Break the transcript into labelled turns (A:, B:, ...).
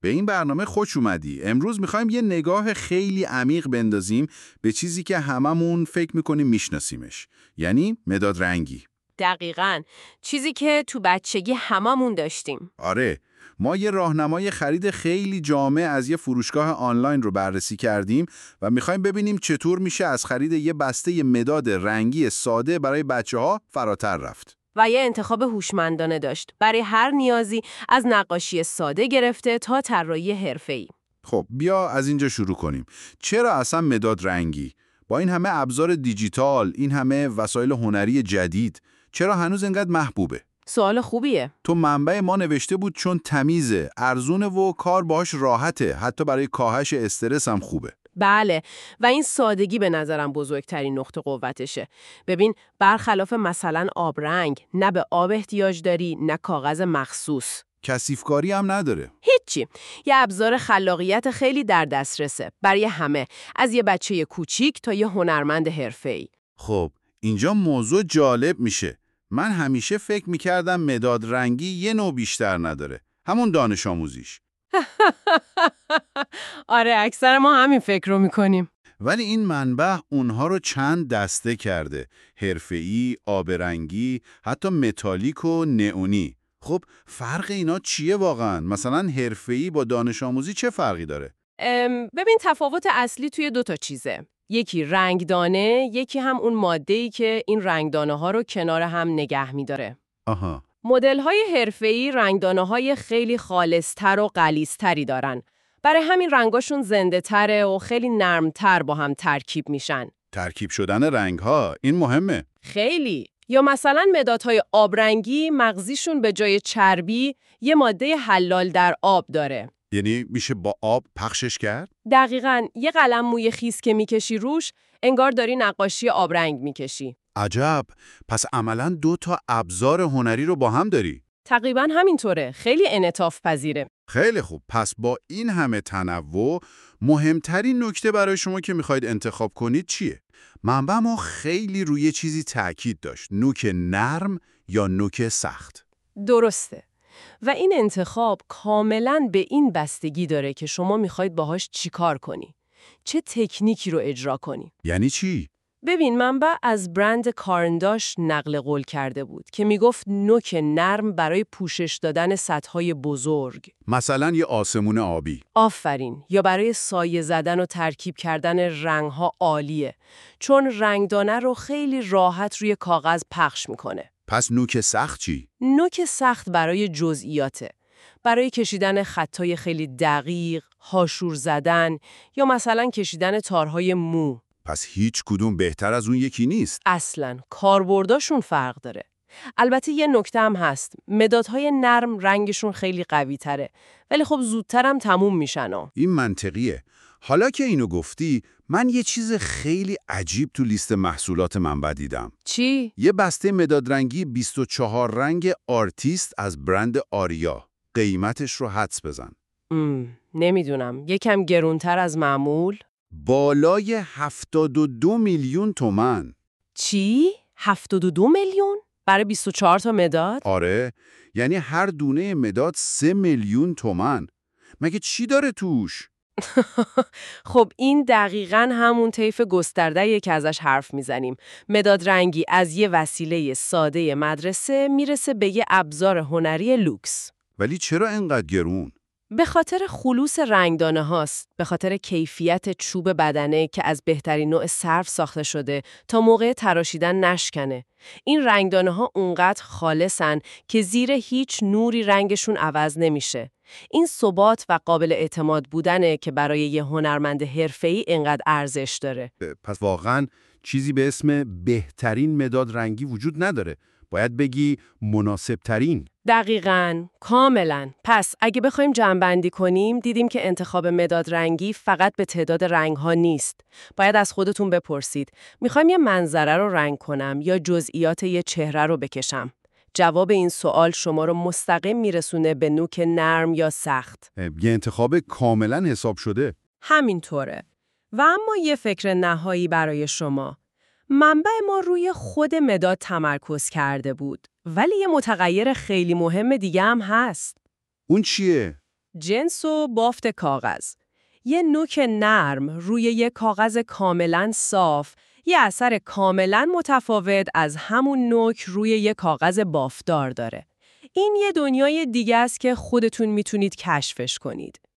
A: به این برنامه خوش اومدی. امروز میخوایم یه نگاه خیلی عمیق بندازیم به چیزی که هممون فکر میکنیم میشناسیمش. یعنی مداد رنگی.
B: دقیقاً. چیزی که تو بچگی هممون داشتیم.
A: آره. ما یه راهنمای خرید خیلی جامع از یه فروشگاه آنلاین رو بررسی کردیم و میخوایم ببینیم چطور میشه از خرید یه بسته مداد رنگی ساده برای بچه‌ها فراتر رفت.
B: و یه انتخاب هوشمندانه داشت برای هر نیازی، از نقاشی ساده گرفته تا طراحی حرفه‌ای.
A: خب بیا از اینجا شروع کنیم. چرا اصلا مداد رنگی؟ با این همه ابزار دیجیتال، این همه وسایل هنری جدید، چرا هنوز اینقدر محبوبه؟
B: سوال خوبیه.
A: تو منبع ما نوشته بود چون تمیزه، ارزونه و کار باهاش راحته، حتی برای کاهش استرس هم خوبه.
B: بله، و این سادگی به نظرم بزرگترین نقطه قوتشه. ببین، برخلاف مثلا آبرنگ، نه به آب احتیاج داری، نه کاغذ مخصوص.
A: کثیف‌کاری هم نداره.
B: هیچی. یه ابزار خلاقیت خیلی در دسترسه برای همه، از یه بچه کوچیک تا یه هنرمند حرفه‌ای.
A: خب، اینجا موضوع جالب میشه. من همیشه فکر میکردم مداد رنگی یه نوع بیشتر نداره. همون دانش آموزیش.
B: آره، اکثر ما همین فکر رو میکنیم.
A: ولی این منبع اونها رو چند دسته کرده. حرفه‌ای، آبرنگی، حتی متالیک و نئونی. خب فرق اینا چیه واقعا؟ مثلا حرفه‌ای با دانش آموزی چه فرقی داره؟
B: ببین، تفاوت اصلی توی 2 تا چیزه. یکی رنگدانه، یکی هم اون ماده‌ای که این رنگدانه ها رو کنار هم نگه می‌داره.
A: آها.
B: مدل‌های حرفه‌ای رنگدانه‌های خیلی خالص‌تر و غلیظ‌تری دارن. برای همین رنگاشون زنده‌تره و خیلی نرم‌تر با هم ترکیب میشن.
A: ترکیب شدن رنگ‌ها این مهمه.
B: خیلی. یا مثلا مدادهای آبرنگی مغزیشون به جای چربی یه ماده حلال در آب داره.
A: یعنی میشه با آب پخشش کرد؟
B: دقیقاً. یه قلم موی خیس که میکشی روش، انگار داری نقاشی آبرنگ میکشی.
A: عجب. پس عملاً 2 تا ابزار هنری رو با هم داری.
B: تقریباً همینطوره. خیلی انعطاف پذیره.
A: خیلی خوب. پس با این همه تنوع، مهمترین نکته برای شما که میخواید انتخاب کنید چیه؟ منبع ما خیلی روی چیزی تأکید داشت. نوک نرم یا نوک سخت.
B: درسته. و این انتخاب کاملاً به این بستگی داره که شما میخواید باهاش چی کار کنی. چه تکنیکی رو اجرا کنی.
A: یعنی چی؟
B: ببین، منبع از برند کارنداش نقل قول کرده بود که میگفت نوک نرم برای پوشش دادن سطح‌های بزرگ.
A: مثلا یه آسمون آبی.
B: آفرین. یا برای سایه زدن و ترکیب کردن رنگ‌ها عالیه، چون رنگدانه رو خیلی راحت روی کاغذ پخش میکنه.
A: پس نوک سخت چی؟
B: نوک سخت برای جزئیاته، برای کشیدن خطای خیلی دقیق، هاشور زدن یا مثلا کشیدن تارهای مو.
A: پس هیچ کدوم بهتر از اون یکی نیست.
B: اصلاً کاربرداشون فرق داره. البته یه نکته هم هست. مدادهای نرم رنگشون خیلی قوی تره، ولی خب زودتر هم تموم میشن.
A: این منطقیه. حالا که اینو گفتی، من یه چیز خیلی عجیب تو لیست محصولات منبع دیدم.
B: چی؟
A: یه بسته مداد رنگی 24 رنگ آرتیست از برند آریا. قیمتش رو حدس بزن.
B: نمیدونم. یکم گرونتر از معمول؟
A: بالای 72 میلیون تومان.
B: چی؟ 72 میلیون؟ برای 24 تا مداد؟
A: آره، یعنی هر دونه مداد 3 میلیون تومان. مگه چی داره توش؟
B: خب این دقیقاً همون طیف گسترده‌ایه که ازش حرف میزنیم. مداد رنگی از یه وسیله ساده مدرسه میرسه به یه ابزار هنری لوکس.
A: ولی چرا اینقدر گرون؟
B: به خاطر خلوص رنگدانه هاست، به خاطر کیفیت چوب بدنه که از بهترین نوع سرف ساخته شده تا موقع تراشیدن نشکنه. این رنگدانه ها اونقدر خالصن که زیر هیچ نوری رنگشون عوض نمیشه. این ثبات و قابل اعتماد بودنه که برای یه هنرمند حرفه‌ای اینقدر ارزش داره.
A: پس واقعاً چیزی به اسم بهترین مداد رنگی وجود نداره. باید بگی مناسب ترین.
B: دقیقاً، کاملاً. پس اگه بخوایم جمع‌بندی کنیم، دیدیم که انتخاب مداد رنگی فقط به تعداد رنگ‌ها نیست. باید از خودتون بپرسید، میخوایم یه منظره رو رنگ کنم یا جزئیات یه چهره رو بکشم؟ جواب این سوال شما رو مستقیم میرسونه به نوک نرم یا سخت.
A: یه انتخاب کاملاً حساب شده.
B: همینطوره. و اما یه فکر نهایی برای شما. منبع ما روی خود مداد تمرکز کرده بود، ولی یه متغیر خیلی مهم دیگه هم هست.
A: اون چیه؟
B: جنس و بافت کاغذ. یه نوک نرم روی یه کاغذ کاملاً صاف، یه اثر کاملاً متفاوت از همون نوک روی یه کاغذ بافتدار داره. این یه دنیای دیگه است که خودتون میتونید کشفش کنید.